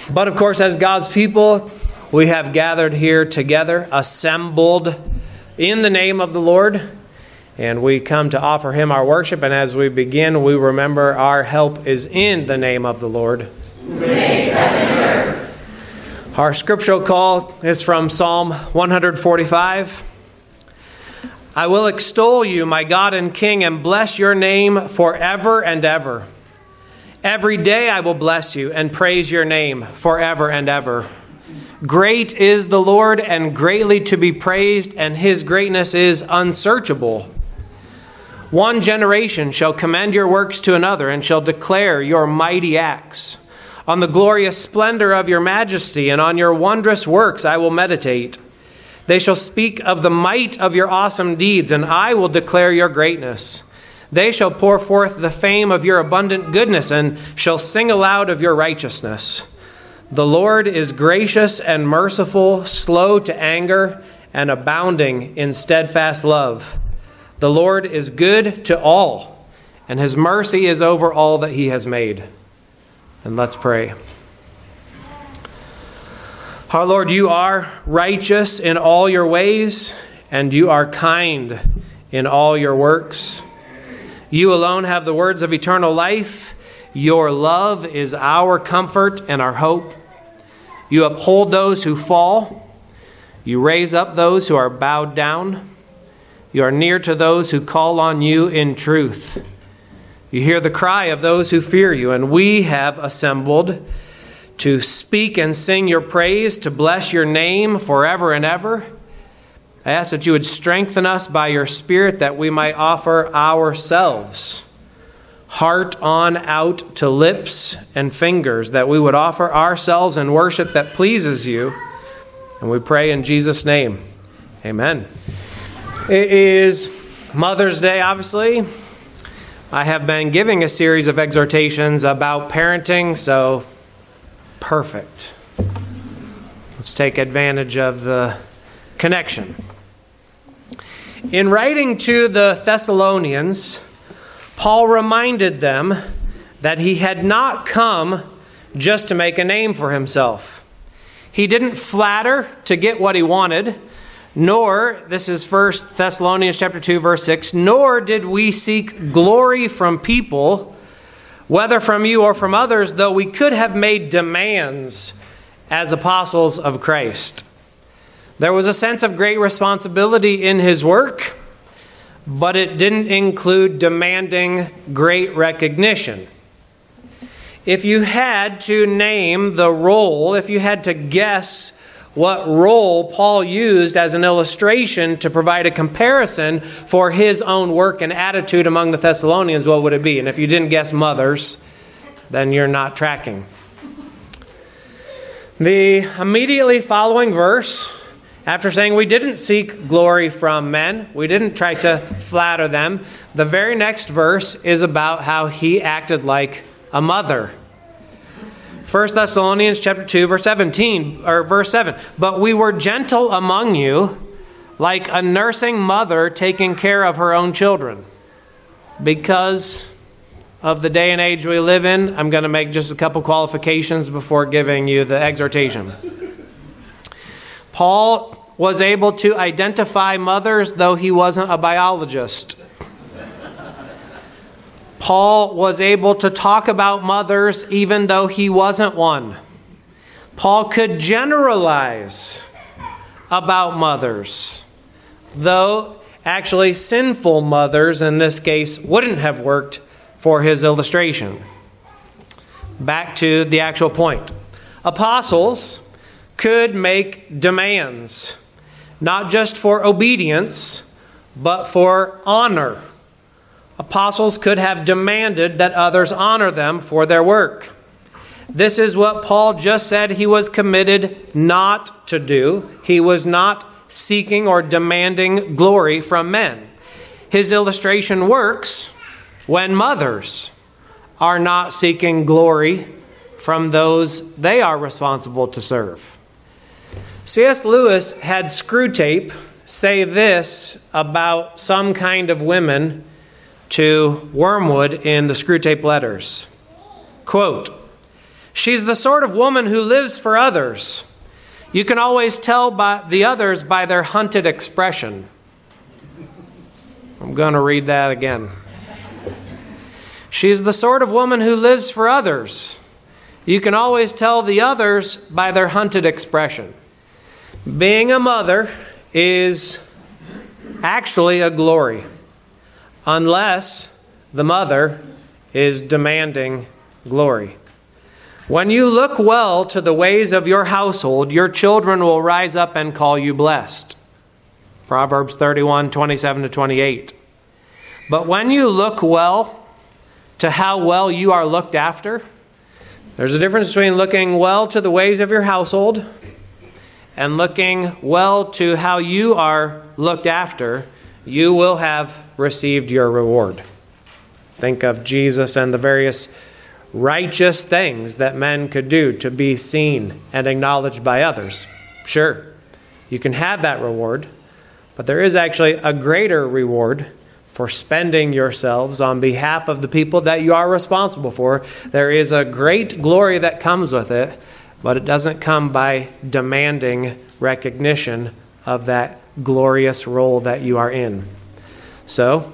But of course, as God's people, we have gathered here together, assembled in the name of the Lord, and we come to offer Him our worship. And as we begin, we remember our help is in the name of the Lord. Who made heaven and earth. Our scriptural call is from Psalm 145. I will extol you, my God and King, and bless your name forever and ever. Every day I will bless you and praise your name forever and ever. Great is the Lord and greatly to be praised, and His greatness is unsearchable. One generation shall commend your works to another and shall declare your mighty acts. On the glorious splendor of your majesty and on your wondrous works I will meditate. They shall speak of the might of your awesome deeds, and I will declare your greatness. They shall pour forth the fame of your abundant goodness and shall sing aloud of your righteousness. The Lord is gracious and merciful, slow to anger, and abounding in steadfast love. The Lord is good to all, and His mercy is over all that He has made. And let's pray. Our Lord, you are righteous in all your ways, and you are kind in all your works. You alone have the words of eternal life. Your love is our comfort and our hope. You uphold those who fall. You raise up those who are bowed down. You are near to those who call on you in truth. You hear the cry of those who fear you, and we have assembled to speak and sing your praise, to bless your name forever and ever. I ask that you would strengthen us by your Spirit, that we might offer ourselves, heart on out to lips and fingers, that we would offer ourselves in worship that pleases you. And we pray in Jesus' name. Amen. It is Mother's Day, obviously. I have been giving a series of exhortations about parenting, so perfect. Let's take advantage of the connection. In writing to the Thessalonians, Paul reminded them that he had not come just to make a name for himself. He didn't flatter to get what he wanted, nor, this is 1 Thessalonians chapter 2, verse 6, nor did we seek glory from people, whether from you or from others, though we could have made demands as apostles of Christ. There was a sense of great responsibility in his work, but it didn't include demanding great recognition. If you had to name the role, if you had to guess what role Paul used as an illustration to provide a comparison for his own work and attitude among the Thessalonians, what would it be? And if you didn't guess mothers, then you're not tracking. The immediately following verse, after saying we didn't seek glory from men, we didn't try to flatter them, the very next verse is about how he acted like a mother. 1 Thessalonians chapter 2, verse 17, or verse 7. But we were gentle among you, like a nursing mother taking care of her own children. Because of the day and age we live in, I'm going to make just a couple qualifications before giving you the exhortation. Paul was able to identify mothers, though he wasn't a biologist. Paul was able to talk about mothers even though he wasn't one. Paul could generalize about mothers, though actually sinful mothers in this case wouldn't have worked for his illustration. Back to the actual point. Apostles could make demands, not just for obedience, but for honor. Apostles could have demanded that others honor them for their work. This is what Paul just said he was committed not to do. He was not seeking or demanding glory from men. His illustration works when mothers are not seeking glory from those they are responsible to serve. C.S. Lewis had Screwtape say this about some kind of women to Wormwood in the Screwtape Letters. Quote, She's the sort of woman who lives for others. You can always tell by the others by their hunted expression. I'm going to read that again. She's the sort of woman who lives for others. You can always tell the others by their hunted expression. Being a mother is actually a glory, unless the mother is demanding glory. When you look well to the ways of your household, your children will rise up and call you blessed. Proverbs 31, 27-28. But when you look well to how well you are looked after, there's a difference between looking well to the ways of your household and looking well to how you are looked after. You will have received your reward. Think of Jesus and the various righteous things that men could do to be seen and acknowledged by others. Sure, you can have that reward, but there is actually a greater reward for spending yourselves on behalf of the people that you are responsible for. There is a great glory that comes with it, but it doesn't come by demanding recognition of that glorious role that you are in. So,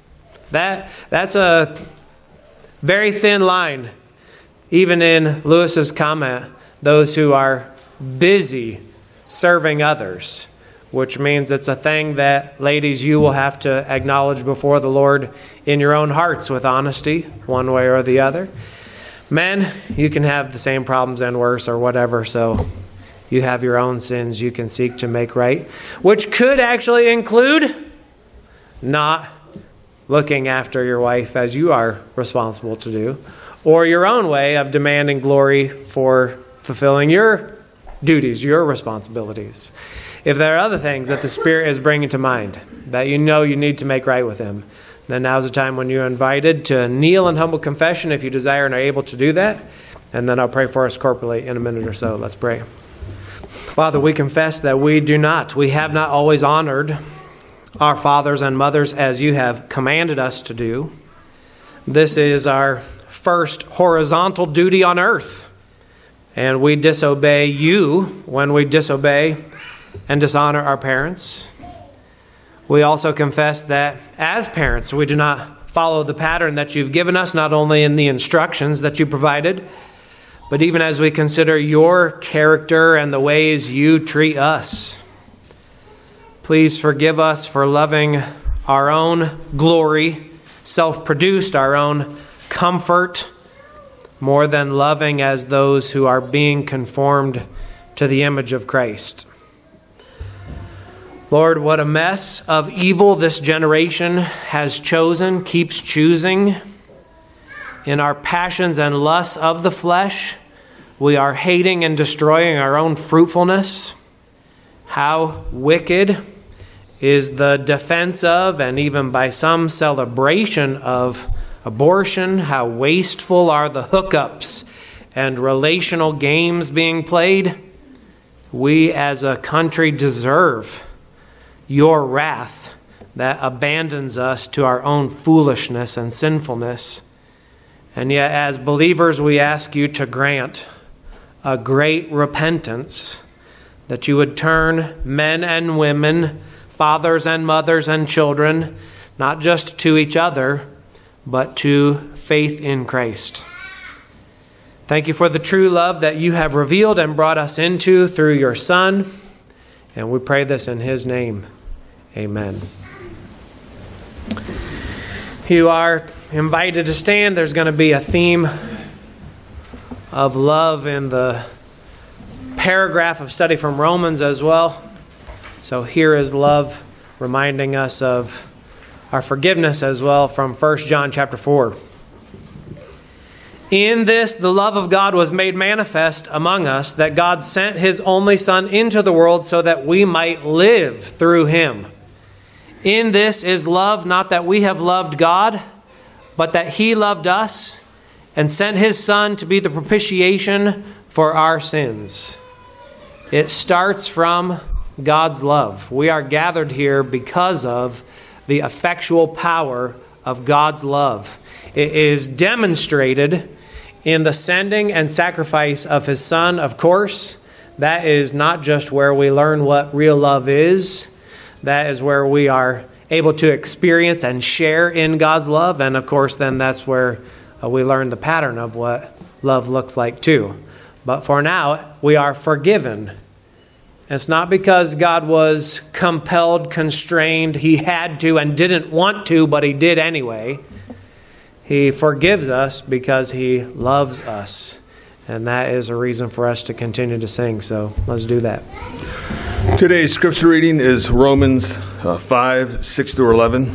that's a very thin line. Even in Lewis's comment, those who are busy serving others, which means it's a thing that, ladies, you will have to acknowledge before the Lord in your own hearts with honesty, one way or the other. Men, you can have the same problems and worse or whatever, so you have your own sins you can seek to make right, which could actually include not looking after your wife as you are responsible to do, or your own way of demanding glory for fulfilling your duties, your responsibilities. If there are other things that the Spirit is bringing to mind that you know you need to make right with Him, then now's the time when you're invited to kneel in humble confession if you desire and are able to do that. And then I'll pray for us corporately in a minute or so. Let's pray. Father, we confess that we have not always honored our fathers and mothers as you have commanded us to do. This is our first horizontal duty on earth. And we disobey you when we disobey and dishonor our parents. We also confess that as parents, we do not follow the pattern that you've given us, not only in the instructions that you provided, but even as we consider your character and the ways you treat us. Please forgive us for loving our own glory, self-produced, our own comfort, more than loving as those who are being conformed to the image of Christ. Lord, what a mess of evil this generation has chosen, keeps choosing. In our passions and lusts of the flesh, we are hating and destroying our own fruitfulness. How wicked is the defense of, and even by some celebration of, abortion. How wasteful are the hookups and relational games being played. We as a country deserve your wrath that abandons us to our own foolishness and sinfulness. And yet, as believers, we ask you to grant a great repentance, that you would turn men and women, fathers and mothers and children, not just to each other, but to faith in Christ. Thank you for the true love that you have revealed and brought us into through your Son. And we pray this in His name. Amen. You are invited to stand. There's going to be a theme of love in the paragraph of study from Romans as well. So here is love reminding us of our forgiveness as well from 1 John chapter 4. In this, the love of God was made manifest among us, that God sent His only Son into the world so that we might live through Him. In this is love, not that we have loved God, but that He loved us and sent His Son to be the propitiation for our sins. It starts from God's love. We are gathered here because of the effectual power of God's love. It is demonstrated in the sending and sacrifice of his Son. Of course, that is not just where we learn what real love is. That is where we are able to experience and share in God's love. And of course, then that's where we learn the pattern of what love looks like too. But for now, we are forgiven. It's not because God was compelled, constrained, he had to and didn't want to, but he did anyway. He forgives us because he loves us. And that is a reason for us to continue to sing. So let's do that. Today's scripture reading is Romans 5, 6 through 11.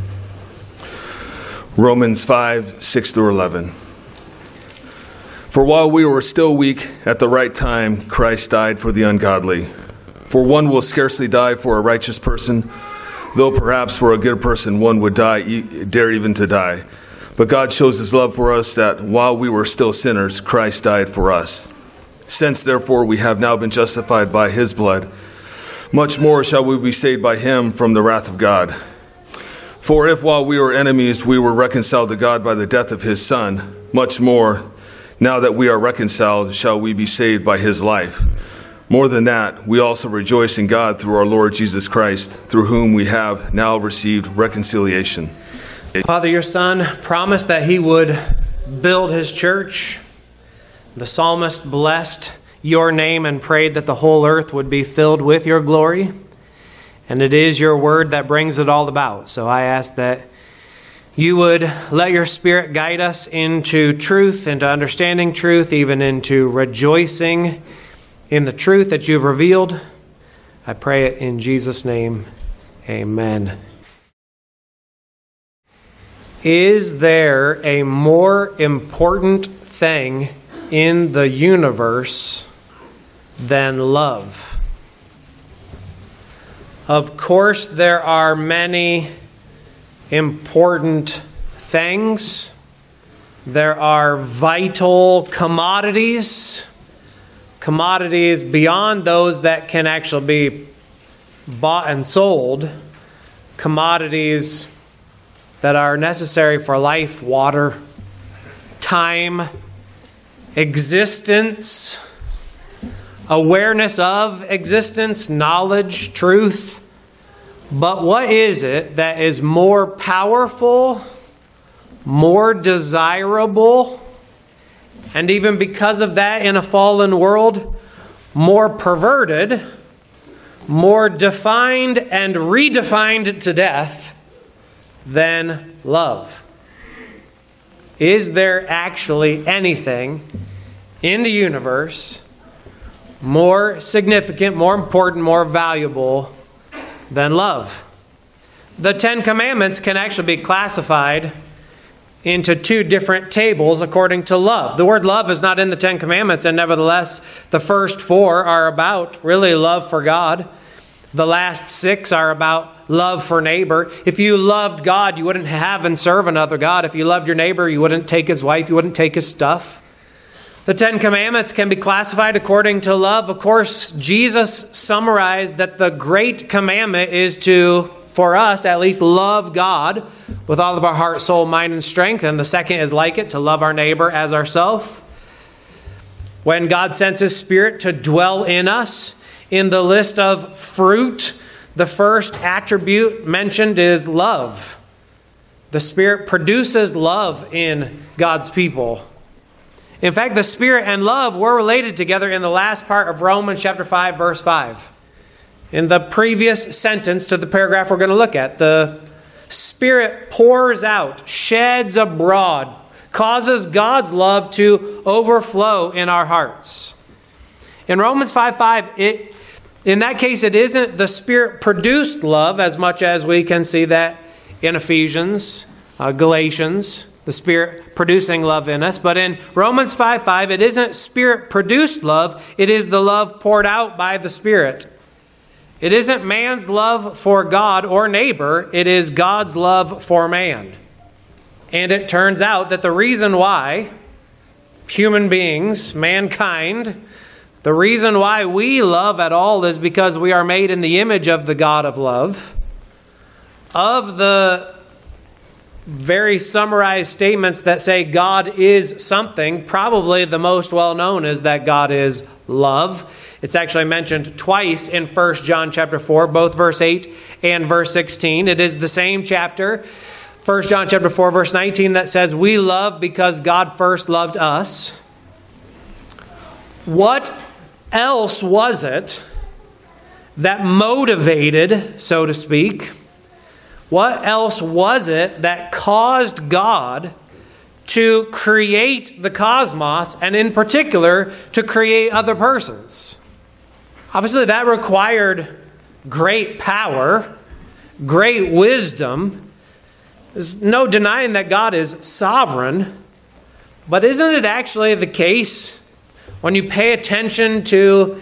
Romans 5, 6 through 11. For while we were still weak, at the right time, Christ died for the ungodly. For one will scarcely die for a righteous person, though perhaps for a good person one would dare even to die. But God shows his love for us, that while we were still sinners, Christ died for us. Since therefore we have now been justified by his blood, much more shall we be saved by him from the wrath of God. For if while we were enemies we were reconciled to God by the death of his Son, much more, now that we are reconciled, shall we be saved by his life. More than that, we also rejoice in God through our Lord Jesus Christ, through whom we have now received reconciliation. Father, your Son promised that he would build his church. The psalmist blessed your name and prayed that the whole earth would be filled with your glory. And it is your word that brings it all about. So I ask that you would let your Spirit guide us into truth, into understanding truth, even into rejoicing in the truth that you've revealed. I pray it in Jesus' name. Amen. Is there a more important thing in the universe than love? Of course, there are many important things. There are vital commodities beyond those that can actually be bought and sold, commodities that are necessary for life: water, time, existence, awareness of existence, knowledge, truth. But what is it that is more powerful, more desirable, and even because of that in a fallen world, more perverted, more defined and redefined to death than love? Is there actually anything in the universe more significant, more important, more valuable than love? The Ten Commandments can actually be classified into two different tables according to love. The word love is not in the Ten Commandments, and nevertheless, the first four are about really love for God. The last six are about love for neighbor. If you loved God, you wouldn't have and serve another God. If you loved your neighbor, you wouldn't take his wife, you wouldn't take his stuff. The Ten Commandments can be classified according to love. Of course, Jesus summarized that the great commandment is to, for us at least, love God with all of our heart, soul, mind, and strength. And the second is like it, to love our neighbor as ourselves. When God sends his Spirit to dwell in us, in the list of fruit, the first attribute mentioned is love. The Spirit produces love in God's people. In fact, the Spirit and love were related together in the last part of Romans chapter 5, verse 5. In the previous sentence to the paragraph we're going to look at, the Spirit pours out, sheds abroad, causes God's love to overflow in our hearts. In Romans 5:5, in that case, it isn't the Spirit-produced love as much as we can see that in Ephesians, Galatians, the Spirit producing love in us. But in Romans 5:5, it isn't Spirit-produced love. It is the love poured out by the Spirit. It isn't man's love for God or neighbor. It is God's love for man. And it turns out that the reason why human beings, mankind, the reason why we love at all is because we are made in the image of the God of love, of the very summarized statements that say God is something. Probably the most well-known is that God is love. It's actually mentioned twice in 1 John chapter 4, both verse 8 and verse 16. It is the same chapter, 1 John chapter 4, verse 19, that says, "We love because God first loved us." What else was it that motivated, so to speak, what else was it that caused God to create the cosmos, and in particular, to create other persons? Obviously, that required great power, great wisdom. There's no denying that God is sovereign. But isn't it actually the case, when you pay attention to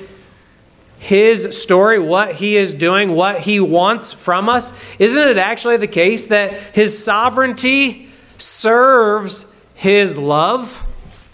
His story, what He is doing, what He wants from us, isn't it actually the case that His sovereignty serves His love?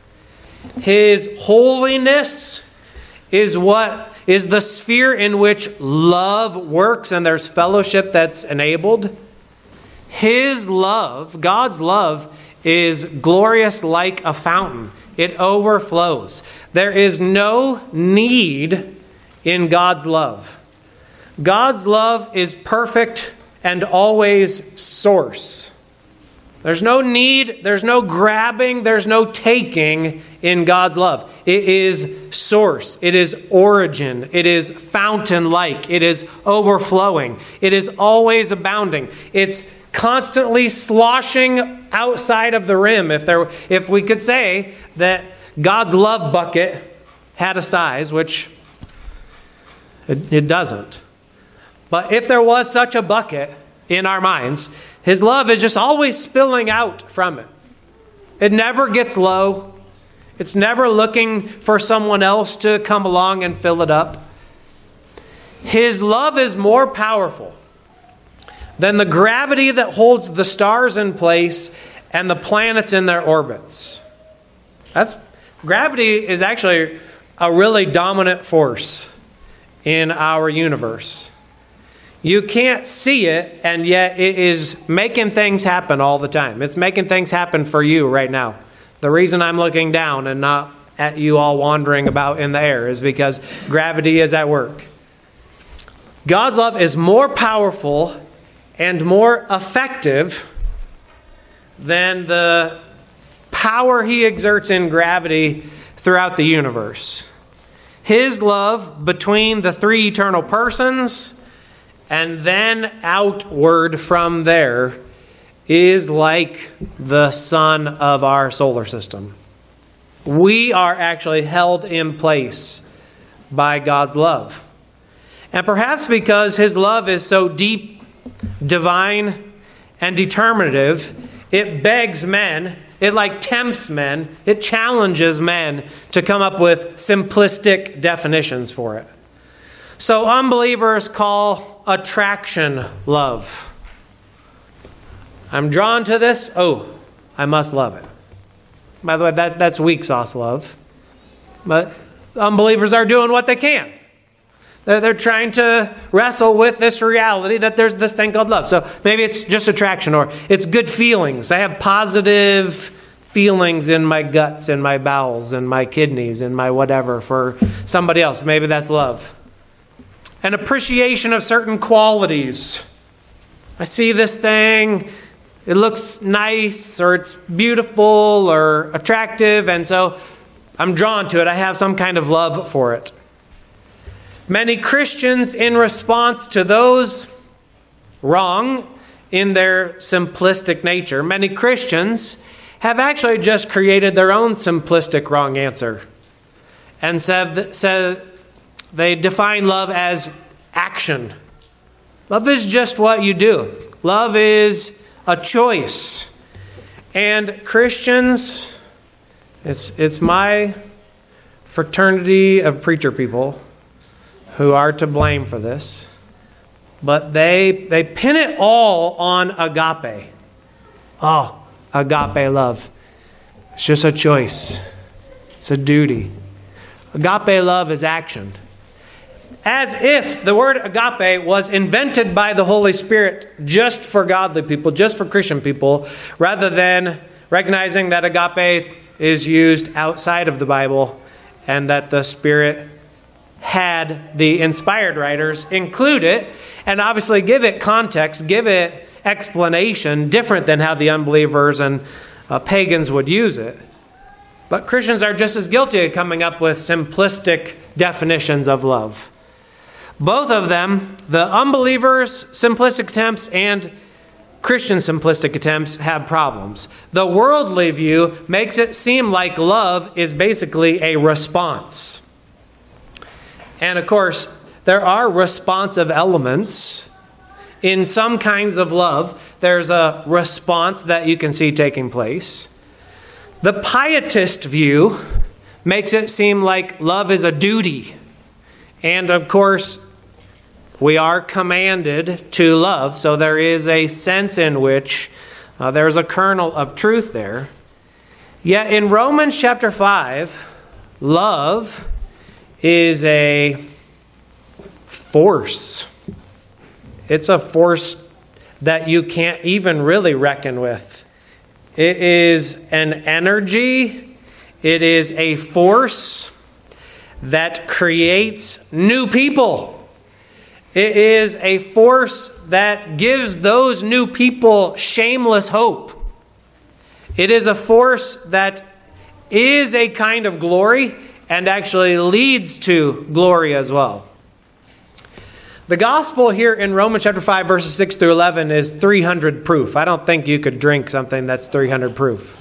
His holiness is the sphere in which love works, and there's fellowship that's enabled. His love, God's love, is glorious like a fountain. It overflows. There is no need in God's love. God's love is perfect and always source. There's no need, there's no grabbing, there's no taking in God's love. It is source, it is origin, it is fountain-like, it is overflowing, it is always abounding. It's constantly sloshing outside of the rim. If we could say that God's love bucket had a size, which it doesn't. But if there was such a bucket in our minds, His love is just always spilling out from it. It never gets low. It's never looking for someone else to come along and fill it up. His love is more powerful than the gravity that holds the stars in place and the planets in their orbits. Gravity is actually a really dominant force in our universe. You can't see it, and yet it is making things happen all the time. It's making things happen for you right now. The reason I'm looking down and not at you all wandering about in the air is because gravity is at work. God's love is more powerful and more effective than the power He exerts in gravity throughout the universe. His love between the three eternal persons and then outward from there is like the sun of our solar system. We are actually held in place by God's love. And perhaps because His love is so deep, divine, and determinative, it begs men, it tempts men, it challenges men to come up with simplistic definitions for it. So unbelievers call attraction love. I'm drawn to this, I must love it. By the way, that's weak sauce love. But unbelievers are doing what they can. They're trying to wrestle with this reality that there's this thing called love. So maybe it's just attraction, or it's good feelings. I have positive feelings in my guts, in my bowels, in my kidneys, in my whatever for somebody else. Maybe that's love. An appreciation of certain qualities. I see this thing, it looks nice, or it's beautiful, or attractive, and so I'm drawn to it. I have some kind of love for it. Many Christians, in response to those wrong in their simplistic nature, many Christians have actually just created their own simplistic wrong answer. And said they define love as action. Love is just what you do. Love is a choice. And Christians, it's my fraternity of preacher people who are to blame for this, but they pin it all on agape. Oh, agape love. It's just a choice. It's a duty. Agape love is action. as if the word agape was invented by the Holy Spirit just for godly people, just for Christian people, rather than recognizing that agape is used outside of the Bible and that the Spirit had the inspired writers include it and obviously give it context, give it explanation different than how the unbelievers and pagans would use it. But Christians are just as guilty of coming up with simplistic definitions of love. Both of them, the unbelievers' simplistic attempts and Christian simplistic attempts, have problems. The worldly view makes it seem like love is basically a response. And of course, there are responsive elements. In some kinds of love, there's a response that you can see taking place. The pietist view makes it seem like love is a duty. And of course, we are commanded to love, so there is a sense in which there's a kernel of truth there. Yet in Romans chapter 5, love is a force. It's a force that you can't even really reckon with. It is an energy. It is a force that creates new people. It is a force that gives those new people shameless hope. It is a force that is a kind of glory and actually leads to glory as well. The gospel here in Romans chapter 5, verses 6 through 11 is 300 proof. I don't think you could drink something that's 300 proof.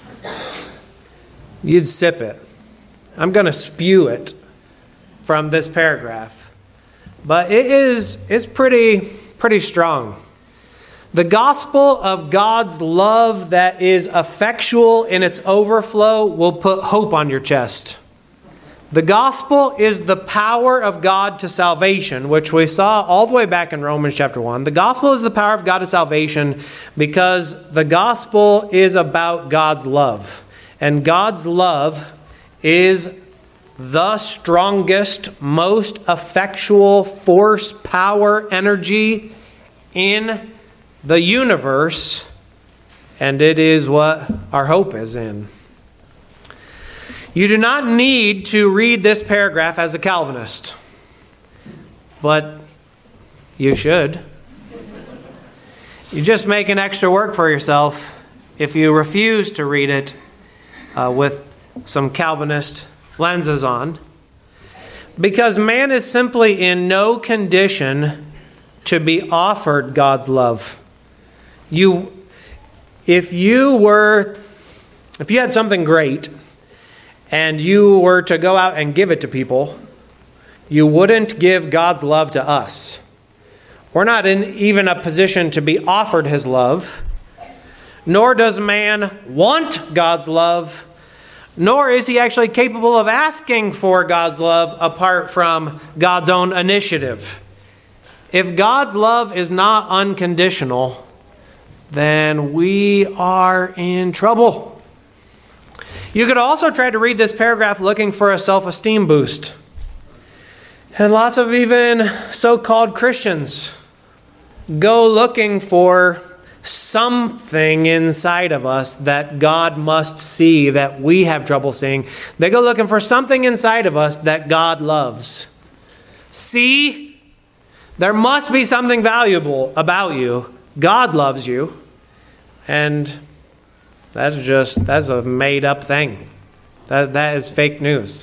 You'd sip it. I'm going to spew it from this paragraph. But it's pretty strong. The gospel of God's love that is effectual in its overflow will put hope on your chest. The gospel is the power of God to salvation, which we saw all the way back in Romans chapter 1. The gospel is the power of God to salvation because the gospel is about God's love. And God's love is the strongest, most effectual force, power, energy in the universe, and it is what our hope is in. You do not need to read this paragraph as a Calvinist, but you should. You just make an extra work for yourself if you refuse to read it with some Calvinist lenses on, because man is simply in no condition to be offered God's love. If you had something great and you were to go out and give it to people, you wouldn't give God's love to us. We're not in even a position to be offered his love, nor does man want God's love, nor is he actually capable of asking for God's love apart from God's own initiative. If God's love is not unconditional, then we are in trouble. You could also try to read this paragraph looking for a self-esteem boost. And lots of even so-called Christians go looking for something inside of us that God must see that we have trouble seeing. They go looking for something inside of us that God loves. See, there must be something valuable about you. God loves you. And that's a made up thing. That is fake news.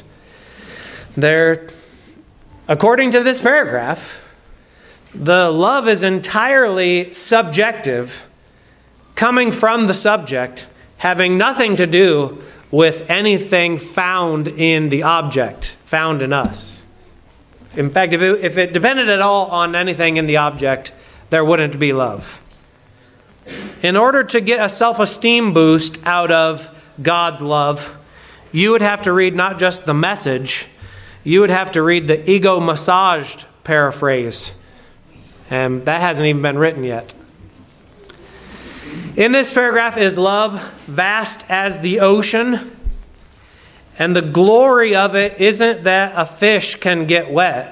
According to this paragraph, the love is entirely subjective, coming from the subject, having nothing to do with anything found in the object, found in us. In fact, if it depended at all on anything in the object, there wouldn't be love. In order to get a self-esteem boost out of God's love, you would have to read not just the Message, you would have to read the ego-massaged paraphrase. And that hasn't even been written yet. In this paragraph is love vast as the ocean. And the glory of it isn't that a fish can get wet.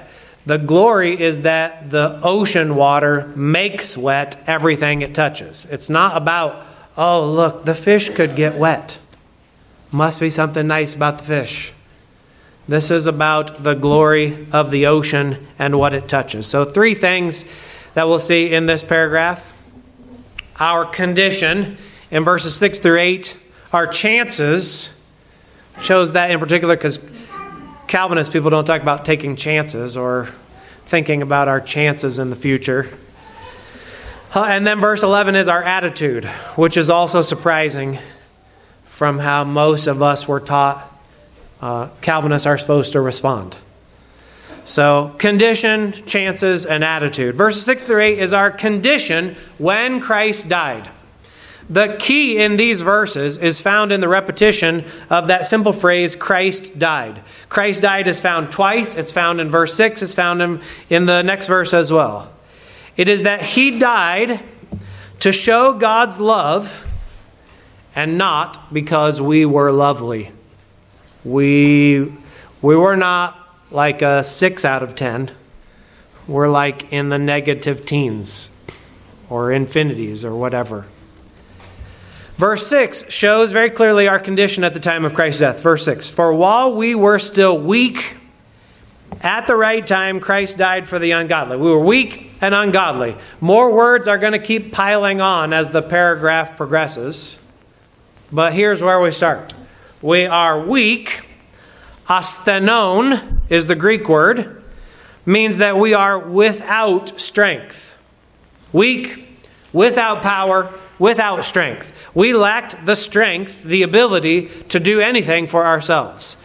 The glory is that the ocean water makes wet everything it touches. It's not about, oh, look, the fish could get wet. Must be something nice about the fish. This is about the glory of the ocean and what it touches. So 3 things that we'll see in this paragraph. Our condition in verses 6 through 8. Our chances. Shows that in particular because Calvinist people don't talk about taking chances or thinking about our chances in the future. And then verse 11 is our attitude, which is also surprising from how most of us were taught Calvinists are supposed to respond. So condition, chances, and attitude. Verses 6 through 8 is our condition when Christ died. The key in these verses is found in the repetition of that simple phrase, Christ died. Christ died is found twice. It's found in verse 6. It's found in the next verse as well. It is that he died to show God's love and not because we were lovely. We were not like a 6 out of 10. We're like in the negative teens or infinities or whatever. Verse 6 shows very clearly our condition at the time of Christ's death. Verse 6, for while we were still weak, at the right time Christ died for the ungodly. We were weak and ungodly. More words are going to keep piling on as the paragraph progresses. But here's where we start. We are weak. Asthenon is the Greek word. Means that we are without strength. Weak, without power, without strength. We lacked the strength, the ability to do anything for ourselves.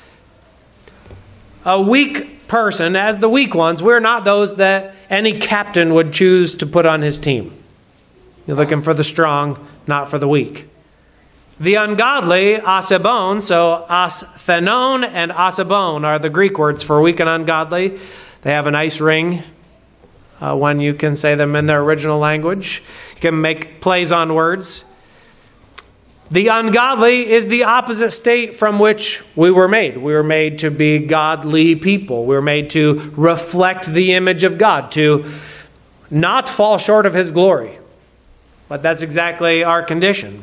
A weak person, as the weak ones, we're not those that any captain would choose to put on his team. You're looking for the strong, not for the weak. The ungodly, asebon, so asthenon and asebon are the Greek words for weak and ungodly. They have a nice ring when you can say them in their original language. You can make plays on words. The ungodly is the opposite state from which we were made. We were made to be godly people. We were made to reflect the image of God, to not fall short of His glory. But that's exactly our condition.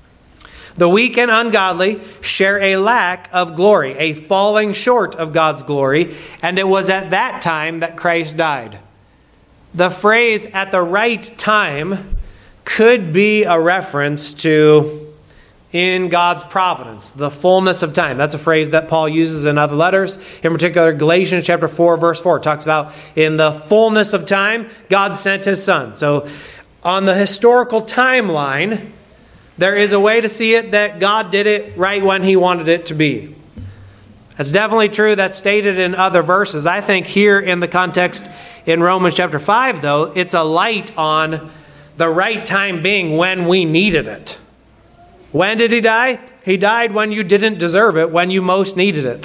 The weak and ungodly share a lack of glory, a falling short of God's glory, and it was at that time that Christ died. The phrase "at the right time" could be a reference to in God's providence, the fullness of time. That's a phrase that Paul uses in other letters. In particular, Galatians chapter 4, verse 4 talks about in the fullness of time, God sent His Son. So on the historical timeline, there is a way to see it that God did it right when He wanted it to be. That's definitely true. That's stated in other verses. I think here in the context in Romans chapter 5, though, it's a light on the right time being when we needed it. When did He die? He died when you didn't deserve it, when you most needed it.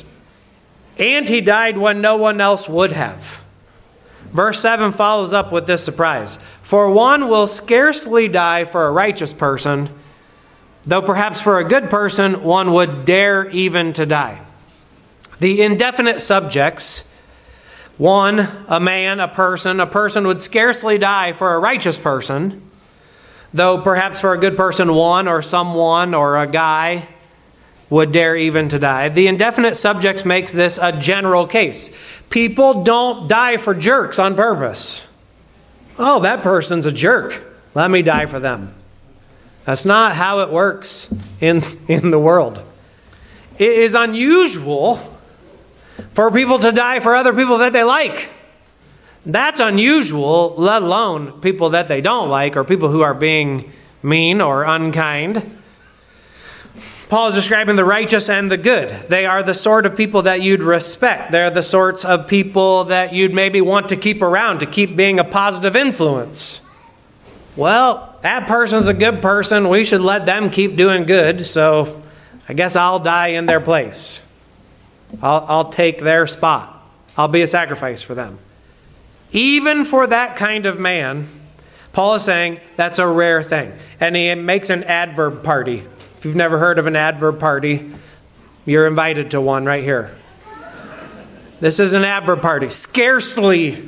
And He died when no one else would have. Verse 7 follows up with this surprise. For one will scarcely die for a righteous person, though perhaps for a good person one would dare even to die. The indefinite subjects, one, a man, a person would scarcely die for a righteous person, though perhaps for a good person, one or someone or a guy would dare even to die. The indefinite subjects makes this a general case. People don't die for jerks on purpose. Oh, that person's a jerk. Let me die for them. That's not how it works in the world. It is unusual for people to die for other people that they like. That's unusual, let alone people that they don't like or people who are being mean or unkind. Paul is describing the righteous and the good. They are the sort of people that you'd respect. They're the sorts of people that you'd maybe want to keep around, to keep being a positive influence. Well, that person's a good person. We should let them keep doing good, so I guess I'll die in their place. I'll take their spot. I'll be a sacrifice for them. Even for that kind of man, Paul is saying that's a rare thing. And he makes an adverb party. If you've never heard of an adverb party, you're invited to one right here. This is an adverb party. Scarcely,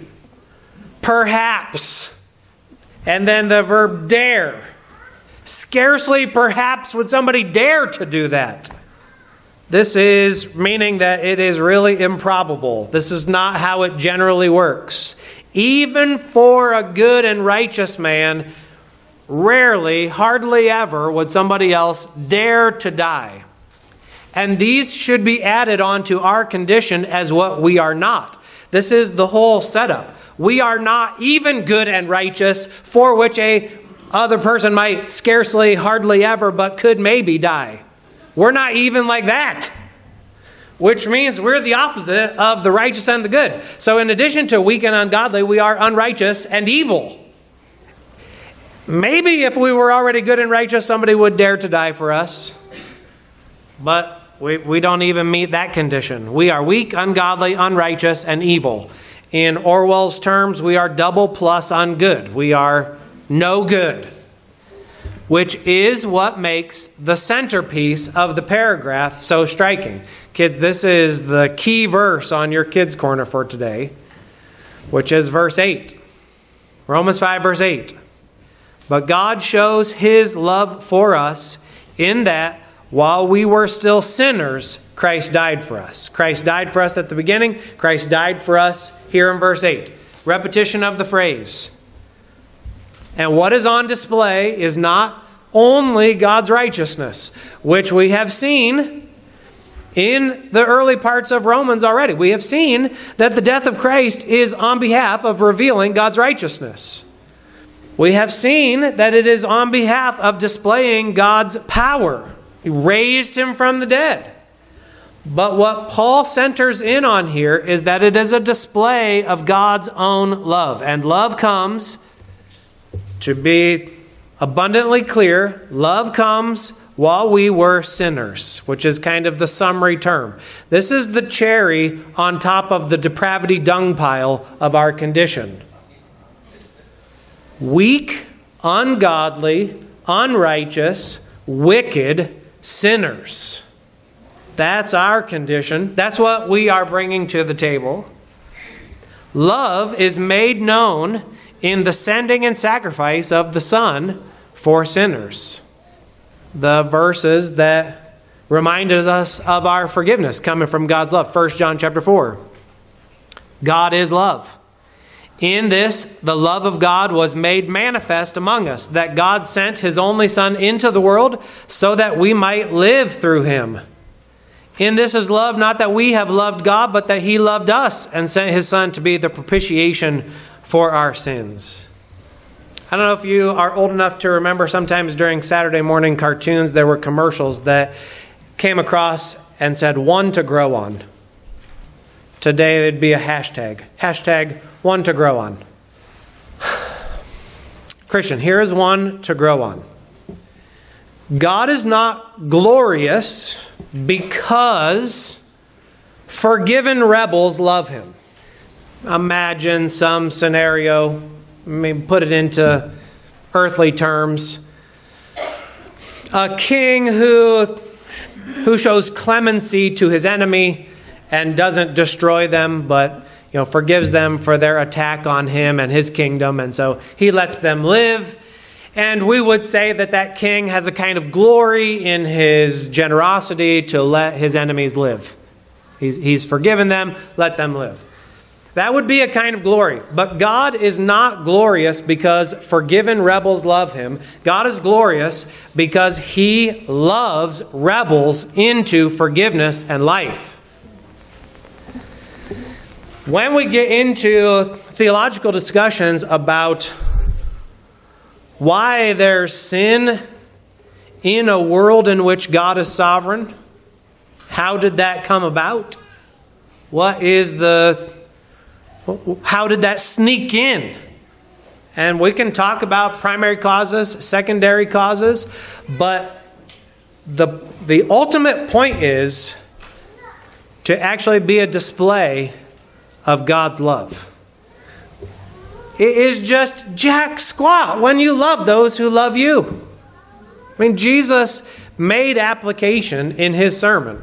perhaps, and then the verb dare. Scarcely, perhaps, would somebody dare to do that. This is meaning that it is really improbable. This is not how it generally works. Even for a good and righteous man, rarely, hardly ever, would somebody else dare to die. And these should be added on to our condition as what we are not. This is the whole setup. We are not even good and righteous, for which a other person might scarcely, hardly ever, but could maybe die. We're not even like that, which means we're the opposite of the righteous and the good. So in addition to weak and ungodly, we are unrighteous and evil. Maybe if we were already good and righteous, somebody would dare to die for us. But we don't even meet that condition. We are weak, ungodly, unrighteous, and evil. In Orwell's terms, we are double plus ungood. We are no good, which is what makes the centerpiece of the paragraph so striking. Kids, this is the key verse on your kids' corner for today, which is verse 8. Romans 5, verse 8. But God shows his love for us in that while we were still sinners, Christ died for us. Christ died for us at the beginning. Christ died for us here in verse 8. Repetition of the phrase. And what is on display is not only God's righteousness, which we have seen in the early parts of Romans already. We have seen that the death of Christ is on behalf of revealing God's righteousness. We have seen that it is on behalf of displaying God's power. He raised him from the dead. But what Paul centers in on here is that it is a display of God's own love. And love comes, to be abundantly clear, love comes while we were sinners, which is kind of the summary term. This is the cherry on top of the depravity dung pile of our condition. Weak, ungodly, unrighteous, wicked sinners. That's our condition. That's what we are bringing to the table. Love is made known in the sending and sacrifice of the Son for sinners. The verses that remind us of our forgiveness coming from God's love. 1 John chapter 4. God is love. In this, the love of God was made manifest among us, that God sent his only Son into the world so that we might live through him. In this is love, not that we have loved God, but that he loved us and sent his Son to be the propitiation for our sins. I don't know if you are old enough to remember, sometimes during Saturday morning cartoons, there were commercials that came across and said, "One to grow on." Today, it'd be a hashtag. Hashtag one to grow on. Christian, here is one to grow on. God is not glorious because forgiven rebels love him. Imagine some scenario, maybe put it into earthly terms. A king who shows clemency to his enemy and doesn't destroy them, but forgives them for their attack on him and his kingdom, and so he lets them live. And we would say that that king has a kind of glory in his generosity to let his enemies live. He's forgiven them, let them live. That would be a kind of glory. But God is not glorious because forgiven rebels love him. God is glorious because he loves rebels into forgiveness and life. When we get into theological discussions about why there's sin in a world in which God is sovereign, how did that come about? How did that sneak in? And we can talk about primary causes, secondary causes, but the ultimate point is to actually be a display of God's love. It is just jack squat when you love those who love you. I mean, Jesus made application in his sermon.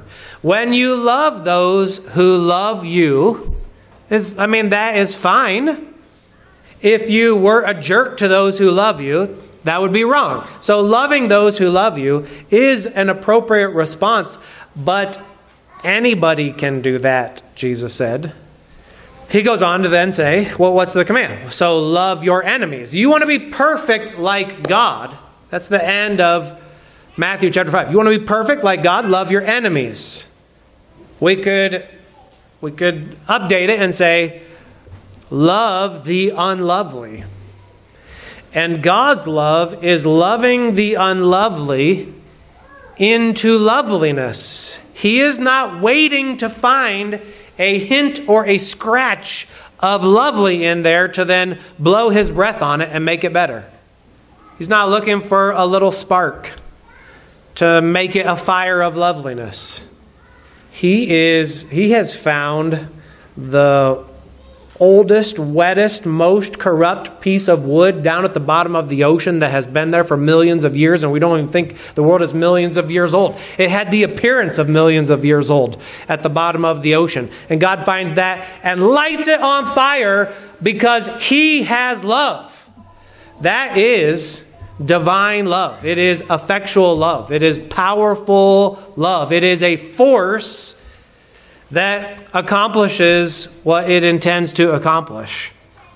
When you love those who love you, that is fine. If you were a jerk to those who love you, that would be wrong. So loving those who love you is an appropriate response, but anybody can do that, Jesus said. He goes on to then say, well, what's the command? So love your enemies. You want to be perfect like God. That's the end of Matthew chapter 5. You want to be perfect like God? Love your enemies. We could update it and say, love the unlovely. And God's love is loving the unlovely into loveliness. He is not waiting to find a hint or a scratch of lovely in there to then blow his breath on it and make it better. He's not looking for a little spark to make it a fire of loveliness. He has found the oldest, wettest, most corrupt piece of wood down at the bottom of the ocean that has been there for millions of years, and we don't even think the world is millions of years old. It had the appearance of millions of years old at the bottom of the ocean. And God finds that and lights it on fire because He has love. That is divine love. It is effectual love. It is powerful love. It is a force that accomplishes what it intends to accomplish.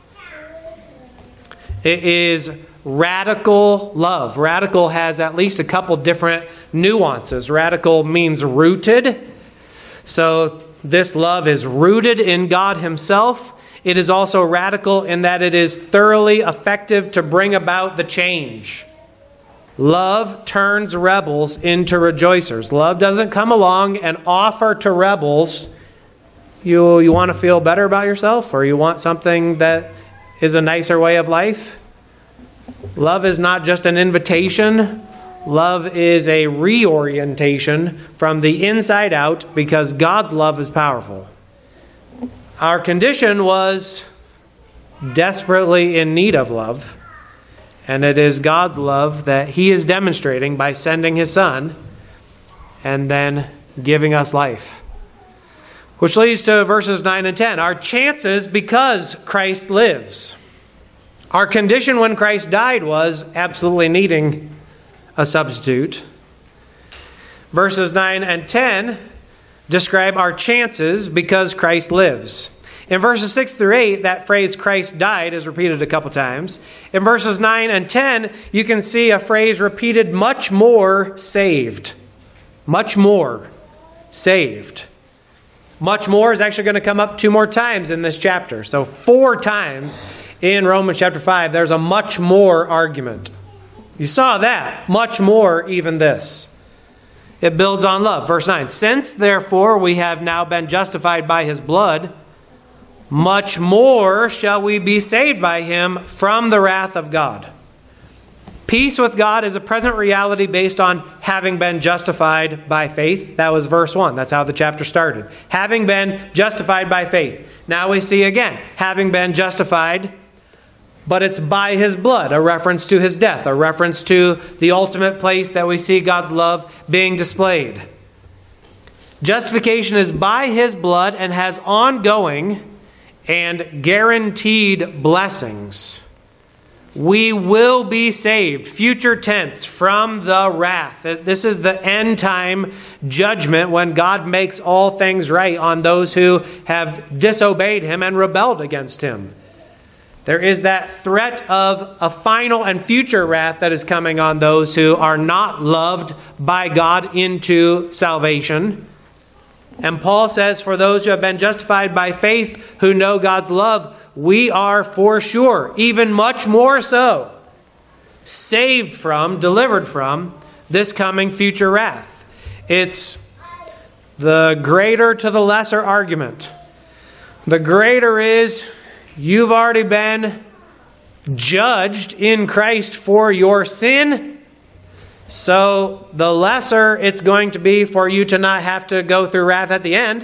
It is radical love. Radical has at least a couple different nuances. Radical means rooted. So this love is rooted in God Himself. It is also radical in that it is thoroughly effective to bring about the change. Love turns rebels into rejoicers. Love doesn't come along and offer to rebels, you want to feel better about yourself, or you want something that is a nicer way of life. Love is not just an invitation. Love is a reorientation from the inside out because God's love is powerful. Our condition was desperately in need of love. And it is God's love that He is demonstrating by sending His Son and then giving us life. Which leads to verses 9 and 10. Our chances because Christ lives. Our condition when Christ died was absolutely needing a substitute. Verses 9 and 10 describe our chances because Christ lives. In verses 6 through 8, that phrase Christ died is repeated a couple times. In verses 9 and 10, you can see a phrase repeated, much more saved. Much more saved. Much more is actually going to come up 2 more times in this chapter. So 4 times in Romans chapter 5, there's a much more argument. You saw that. Much more even this. It builds on love. Verse 9, since therefore we have now been justified by His blood, much more shall we be saved by Him from the wrath of God. Peace with God is a present reality based on having been justified by faith. That was verse 1. That's how the chapter started. Having been justified by faith. Now we see again, having been justified, but it's by His blood, a reference to His death, a reference to the ultimate place that we see God's love being displayed. Justification is by His blood and has ongoing and guaranteed blessings. We will be saved, future tense, from the wrath. This is the end time judgment when God makes all things right on those who have disobeyed Him and rebelled against Him. There is that threat of a final and future wrath that is coming on those who are not loved by God into salvation. And Paul says, for those who have been justified by faith, who know God's love, we are for sure, even much more so, saved from, delivered from this coming future wrath. It's the greater to the lesser argument. The greater is, you've already been judged in Christ for your sin. So the lesser it's going to be for you to not have to go through wrath at the end.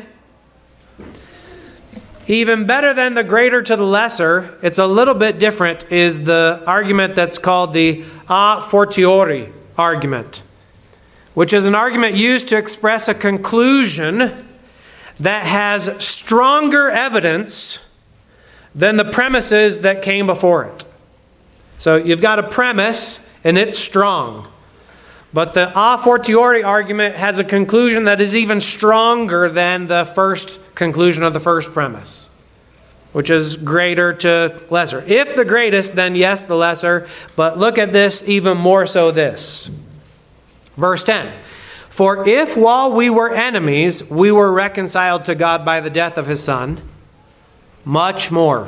Even better than the greater to the lesser, it's a little bit different, is the argument that's called the a fortiori argument. which is an argument used to express a conclusion that has stronger evidence than the premises that came before it. So you've got a premise, and it's strong. But the a fortiori argument has a conclusion that is even stronger than the first conclusion of the first premise, which is greater to lesser. If the greatest, then yes, the lesser. But look at this, even more so this. Verse 10. For if while we were enemies, we were reconciled to God by the death of his Son, much more,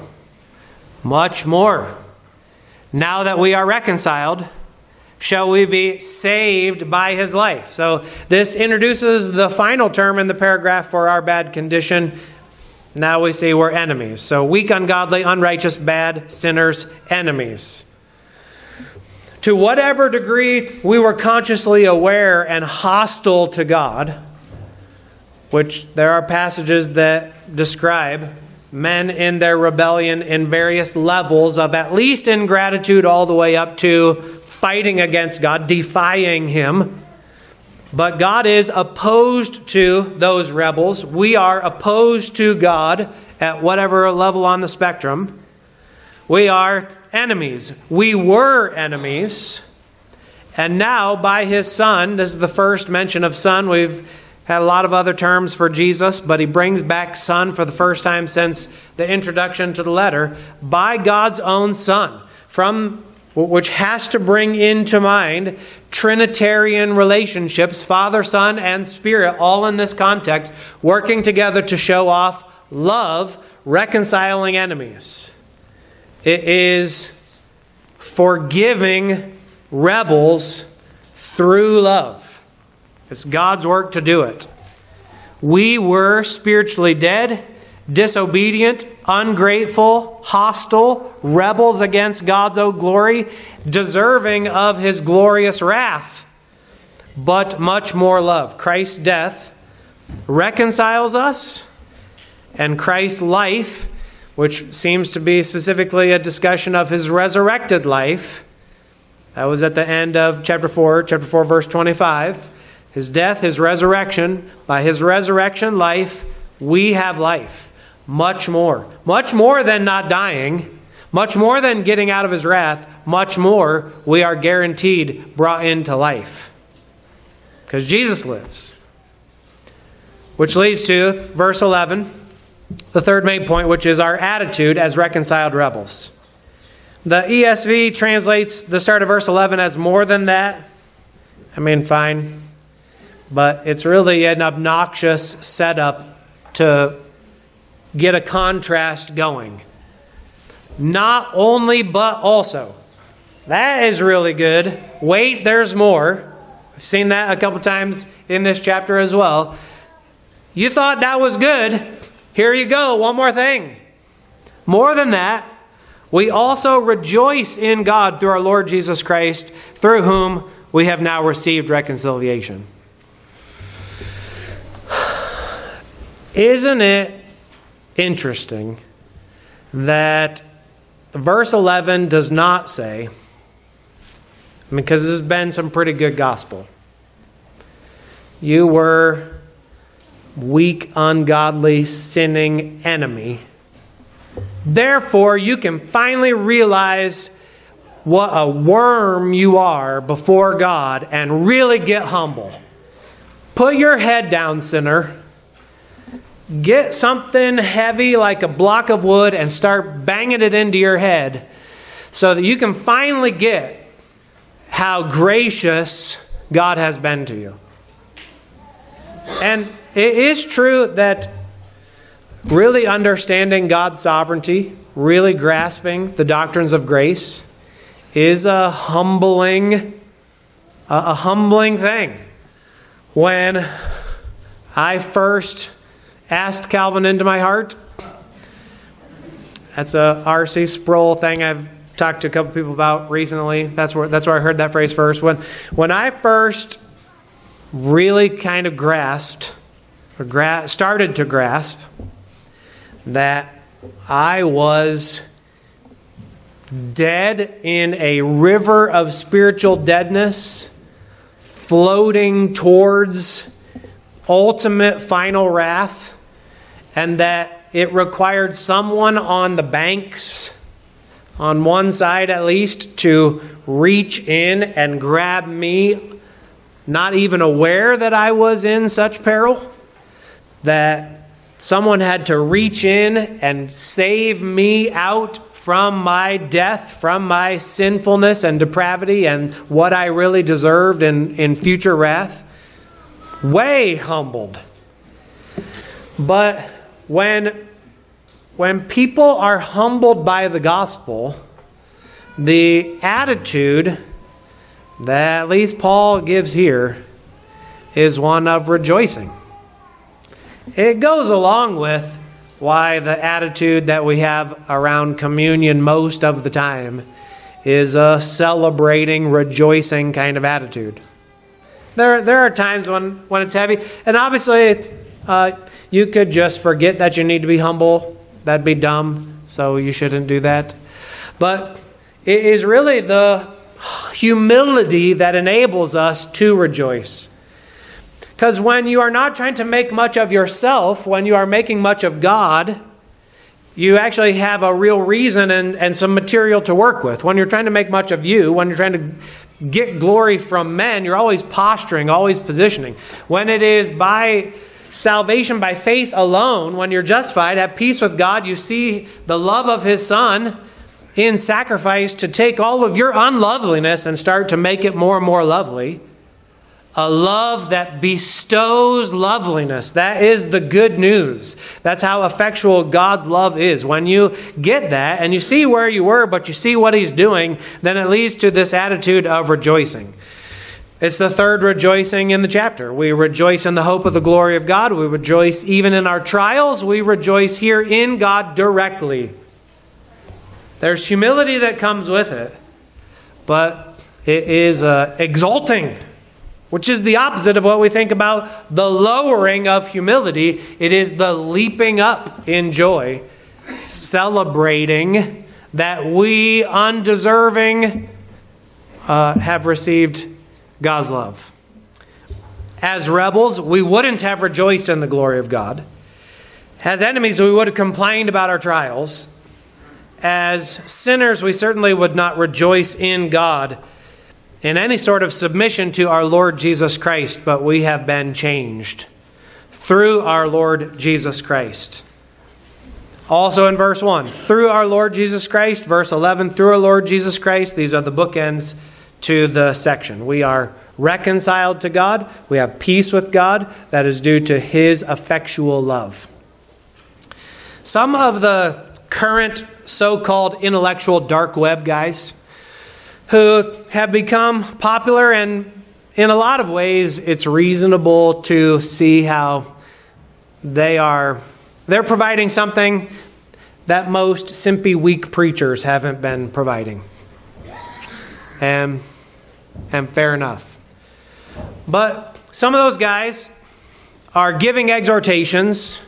now that we are reconciled, shall we be saved by his life. So this introduces the final term in the paragraph for our bad condition. Now we see we're enemies. So weak, ungodly, unrighteous, bad, sinners, enemies. To whatever degree we were consciously aware and hostile to God, which there are passages that describe men in their rebellion in various levels of at least ingratitude all the way up to fighting against God, defying him. But God is opposed to those rebels. We are opposed to God at whatever level on the spectrum. We are enemies. We were enemies. And now by his Son, this is the first mention of Son. We've had a lot of other terms for Jesus, but he brings back Son for the first time since the introduction to the letter. By God's own Son, which has to bring into mind Trinitarian relationships, Father, Son, and Spirit, all in this context, working together to show off love, reconciling enemies. It is forgiving rebels through love. It's God's work to do it. We were spiritually dead, disobedient, ungrateful, hostile, rebels against God's own glory, deserving of his glorious wrath, but much more love. Christ's death reconciles us, and Christ's life, which seems to be specifically a discussion of his resurrected life, that was at the end of chapter 4 verse 25. His death, his resurrection. By his resurrection life, we have life. Much more. Much more than not dying. Much more than getting out of his wrath. Much more, we are guaranteed brought into life. Because Jesus lives. Which leads to verse 11. The third main point, which is our attitude as reconciled rebels. The ESV translates the start of verse 11 as more than that. I mean, fine. But it's really an obnoxious setup to get a contrast going. Not only, but also. That is really good. Wait, there's more. I've seen that a couple times in this chapter as well. You thought that was good. Here you go, one more thing. More than that, we also rejoice in God through our Lord Jesus Christ, through whom we have now received reconciliation. Isn't it interesting that verse 11 does not say, because this has been some pretty good gospel, you were weak, ungodly, sinning enemy. Therefore, you can finally realize what a worm you are before God and really get humble. Put your head down, sinner. Get something heavy like a block of wood and start banging it into your head so that you can finally get how gracious God has been to you. And it is true that really understanding God's sovereignty, really grasping the doctrines of grace is a humbling thing. When I first asked Calvin into my heart, that's a R.C. Sproul thing I've talked to a couple people about recently. That's where I heard that phrase first. When I first really kind of started to grasp that I was dead in a river of spiritual deadness, floating towards ultimate final wrath, and that it required someone on the banks, on one side at least, to reach in and grab me, not even aware that I was in such peril, that someone had to reach in and save me out from my death, from my sinfulness and depravity and what I really deserved in future wrath. Way humbled. But when people are humbled by the gospel, the attitude that at least Paul gives here is one of rejoicing. It goes along with why the attitude that we have around communion most of the time is a celebrating, rejoicing kind of attitude. There are times when it's heavy, and obviously you could just forget that you need to be humble. That'd be dumb, so you shouldn't do that. But it is really the humility that enables us to rejoice. Because when you are not trying to make much of yourself, when you are making much of God, you actually have a real reason and some material to work with. When you're trying to make much of you, when you're trying to get glory from men, you're always posturing, always positioning. When it is by salvation, by faith alone, when you're justified, have peace with God, you see the love of His Son in sacrifice to take all of your unloveliness and start to make it more and more lovely. A love that bestows loveliness. That is the good news. That's how effectual God's love is. When you get that and you see where you were, but you see what He's doing, then it leads to this attitude of rejoicing. It's the third rejoicing in the chapter. We rejoice in the hope of the glory of God. We rejoice even in our trials. We rejoice here in God directly. There's humility that comes with it, but it is exalting, which is the opposite of what we think about the lowering of humility. It is the leaping up in joy, celebrating that we, undeserving, have received God's love. As rebels, we wouldn't have rejoiced in the glory of God. As enemies, we would have complained about our trials. As sinners, we certainly would not rejoice in God in any sort of submission to our Lord Jesus Christ, but we have been changed through our Lord Jesus Christ. Also in verse 1, through our Lord Jesus Christ. Verse 11, through our Lord Jesus Christ. These are the bookends to the section. We are reconciled to God. We have peace with God. That is due to His effectual love. Some of the current so-called intellectual dark web guys who have become popular, and in a lot of ways it's reasonable to see how they're providing something that most simply weak preachers haven't been providing. And fair enough. But some of those guys are giving exhortations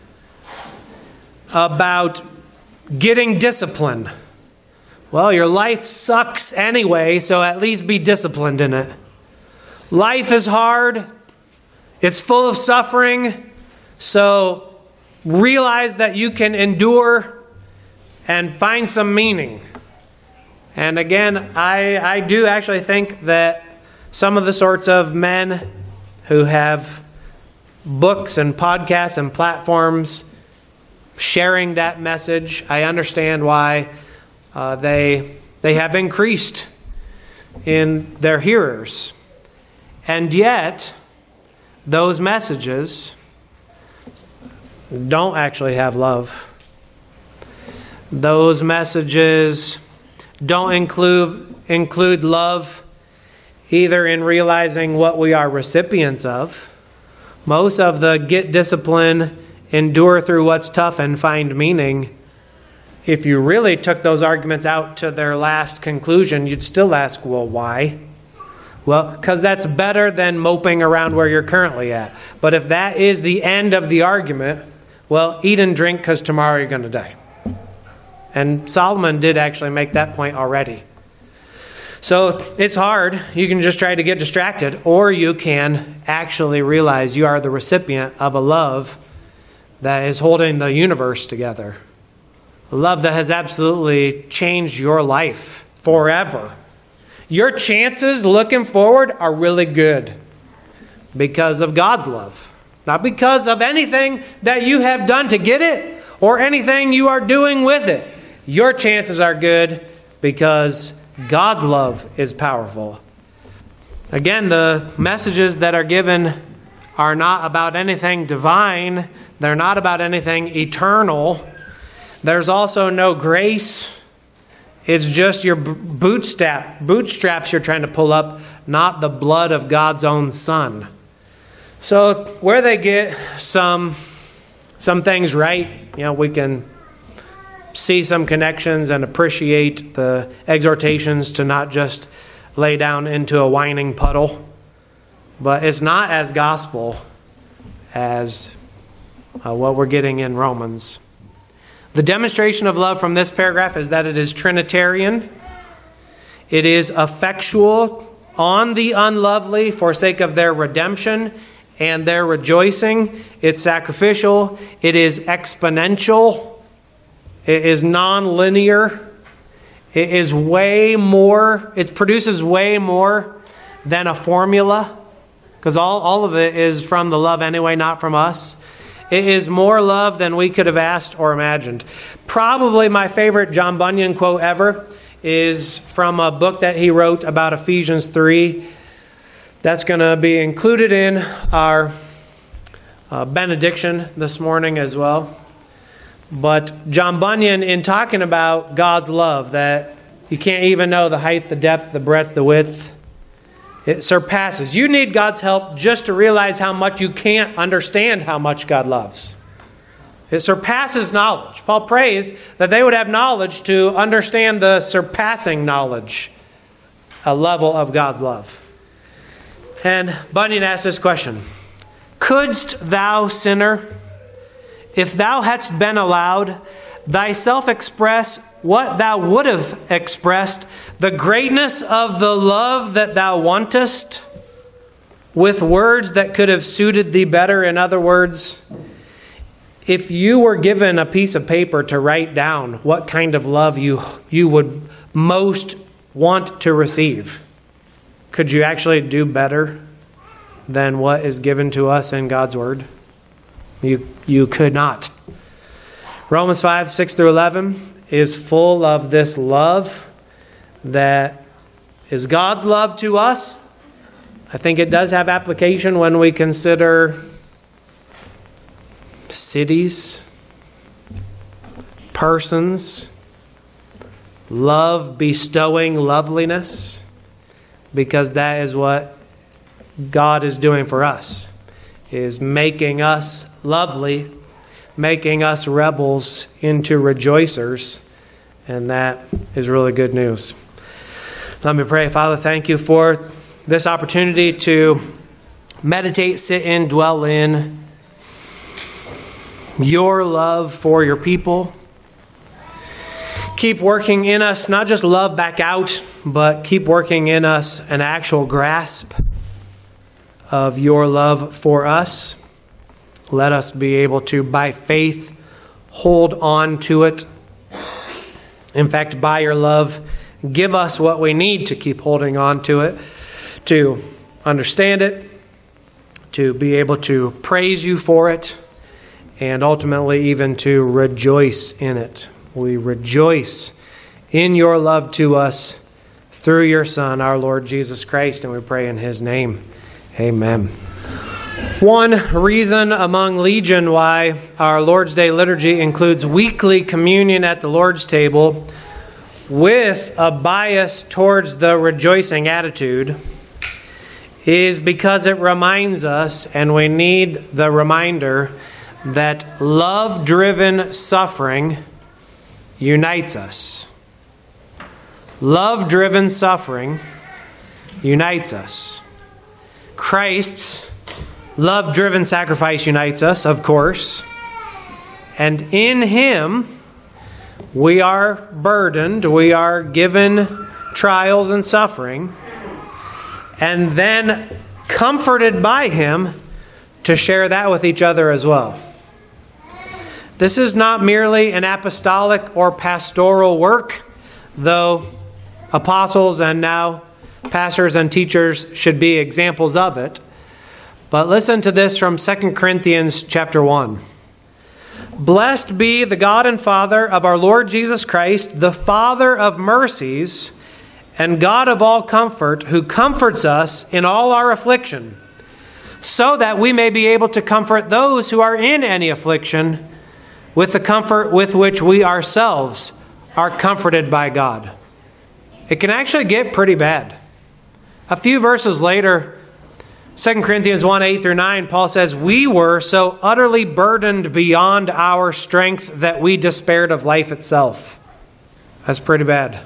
about getting discipline. Well, your life sucks anyway, so at least be disciplined in it. Life is hard. It's full of suffering. So realize that you can endure and find some meaning. And again, I do actually think that some of the sorts of men who have books and podcasts and platforms sharing that message, I understand why they have increased in their hearers. And yet, those messages don't actually have love. Those messages don't include love either in realizing what we are recipients of. Most of the get discipline, endure through what's tough, and find meaning, if you really took those arguments out to their last conclusion, you'd still ask, well, why? Well, because that's better than moping around where you're currently at. But if that is the end of the argument, well, eat and drink because tomorrow you're going to die. And Solomon did actually make that point already. So it's hard. You can just try to get distracted, or you can actually realize you are the recipient of a love that is holding the universe together. A love that has absolutely changed your life forever. Your chances looking forward are really good because of God's love. Not because of anything that you have done to get it or anything you are doing with it. Your chances are good because God's love is powerful. Again, the messages that are given are not about anything divine. They're not about anything eternal. There's also no grace. It's just your bootstraps you're trying to pull up, not the blood of God's own Son. So where they get some things right, we can see some connections and appreciate the exhortations to not just lay down into a whining puddle. But it's not as gospel as what we're getting in Romans. The demonstration of love from this paragraph is that it is Trinitarian. It is effectual on the unlovely for sake of their redemption and their rejoicing. It's sacrificial. It is exponential. It is non-linear. It is way more. It produces way more than a formula, because all of it is from the love anyway, not from us. It is more love than we could have asked or imagined. Probably my favorite John Bunyan quote ever is from a book that he wrote about Ephesians 3. That's going to be included in our benediction this morning as well. But John Bunyan, in talking about God's love, that you can't even know the height, the depth, the breadth, the width, it surpasses. You need God's help just to realize how much you can't understand how much God loves. It surpasses knowledge. Paul prays that they would have knowledge to understand the surpassing knowledge, a level of God's love. And Bunyan asked this question: couldst thou, sinner, if thou hadst been allowed, thyself express what thou would have expressed, the greatness of the love that thou wantest, with words that could have suited thee better? In other words, if you were given a piece of paper to write down what kind of love you would most want to receive, could you actually do better than what is given to us in God's Word? You could not. Romans 5, 6 through 11 is full of this love that is God's love to us. I think it does have application when we consider cities, persons, love bestowing loveliness, because that is what God is doing for us, is making us lovely, making us rebels into rejoicers, and that is really good news. Let me pray. Father, thank you for this opportunity to meditate, sit in, dwell in your love for your people. Keep working in us, not just love back out, but keep working in us an actual grasp of your love for us. Let us be able to, by faith, hold on to it. In fact, by your love, give us what we need to keep holding on to it, to understand it, to be able to praise you for it, and ultimately even to rejoice in it. We rejoice in your love to us through your Son, our Lord Jesus Christ, and we pray in his name. Amen. One reason among legion why our Lord's Day liturgy includes weekly communion at the Lord's table with a bias towards the rejoicing attitude is because it reminds us, and we need the reminder, that love-driven suffering unites us. Love-driven suffering unites us. Christ's love-driven sacrifice unites us, of course. And in him, we are burdened, we are given trials and suffering, and then comforted by him to share that with each other as well. This is not merely an apostolic or pastoral work, though apostles and now pastors and teachers should be examples of it. But listen to this from 2 Corinthians chapter 1. Blessed be the God and Father of our Lord Jesus Christ, the Father of mercies and God of all comfort, who comforts us in all our affliction, so that we may be able to comfort those who are in any affliction with the comfort with which we ourselves are comforted by God. It can actually get pretty bad. A few verses later, 2 Corinthians 1:8-9, Paul says, "We were so utterly burdened beyond our strength that we despaired of life itself." That's pretty bad.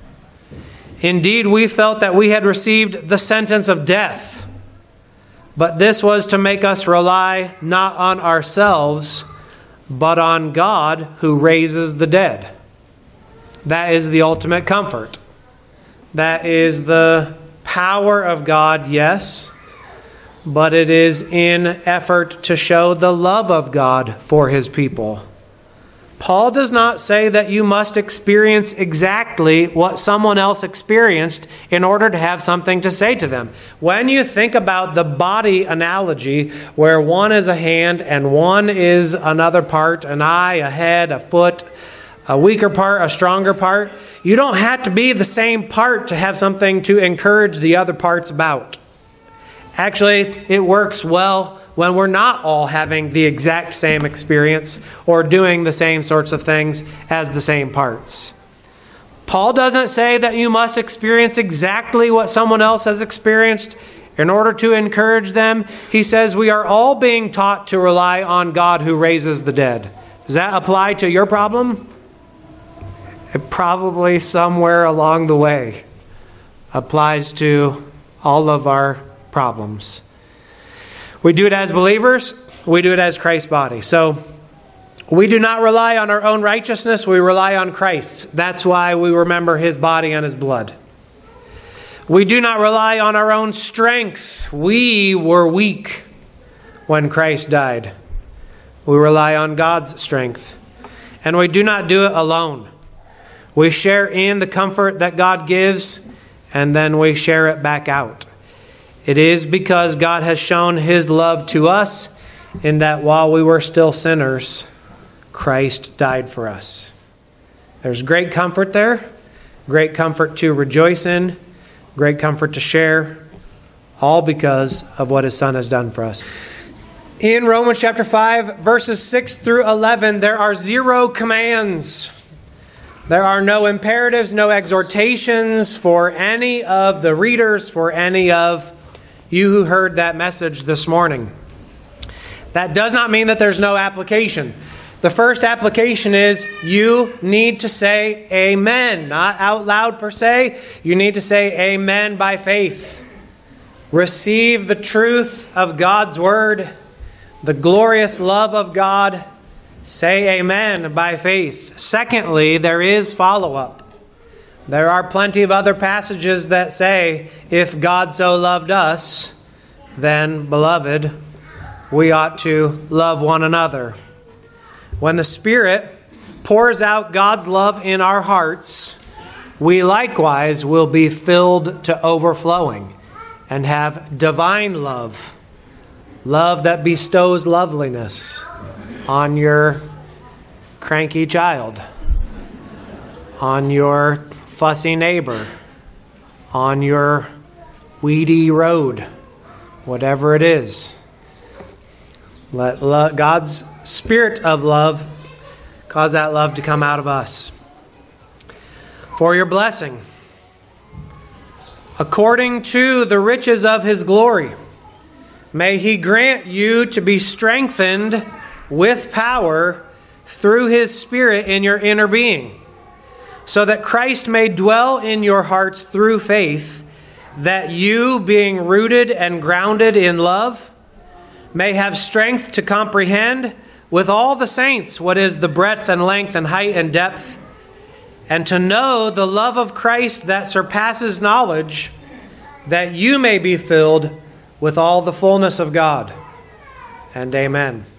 Indeed, we felt that we had received the sentence of death, but this was to make us rely not on ourselves, but on God who raises the dead. That is the ultimate comfort. That is the power of God, yes, but it is in effort to show the love of God for his people. Paul does not say that you must experience exactly what someone else experienced in order to have something to say to them. When you think about the body analogy, where one is a hand and one is another part, an eye, a head, a foot, a weaker part, a stronger part, you don't have to be the same part to have something to encourage the other parts about. Actually, it works well when we're not all having the exact same experience or doing the same sorts of things as the same parts. Paul doesn't say that you must experience exactly what someone else has experienced in order to encourage them. He says we are all being taught to rely on God who raises the dead. Does that apply to your problem? It probably somewhere along the way applies to all of our problems. We do it as believers. We do it as Christ's body. So we do not rely on our own righteousness. We rely on Christ's. That's why we remember his body and his blood. We do not rely on our own strength. We were weak when Christ died. We rely on God's strength. And we do not do it alone. We share in the comfort that God gives, and then we share it back out. It is because God has shown his love to us in that while we were still sinners, Christ died for us. There's great comfort there, great comfort to rejoice in, great comfort to share, all because of what his Son has done for us. In Romans chapter 5, verses 6-11, there are 0 commands. There are no imperatives, no exhortations for any of the readers, for any of you who heard that message this morning. That does not mean that there's no application. The first application is you need to say amen, not out loud per se. You need to say amen by faith. Receive the truth of God's word, the glorious love of God. Say amen by faith. Secondly, there is follow-up. There are plenty of other passages that say, if God so loved us, then, beloved, we ought to love one another. When the Spirit pours out God's love in our hearts, we likewise will be filled to overflowing and have divine love. Love that bestows loveliness on your cranky child, on your fussy neighbor, on your weedy road, whatever it is. Let God's Spirit of love cause that love to come out of us. For your blessing, according to the riches of his glory, may he grant you to be strengthened with power through his Spirit in your inner being, so that Christ may dwell in your hearts through faith, that you, being rooted and grounded in love, may have strength to comprehend with all the saints what is the breadth and length and height and depth, and to know the love of Christ that surpasses knowledge, that you may be filled with all the fullness of God. And amen.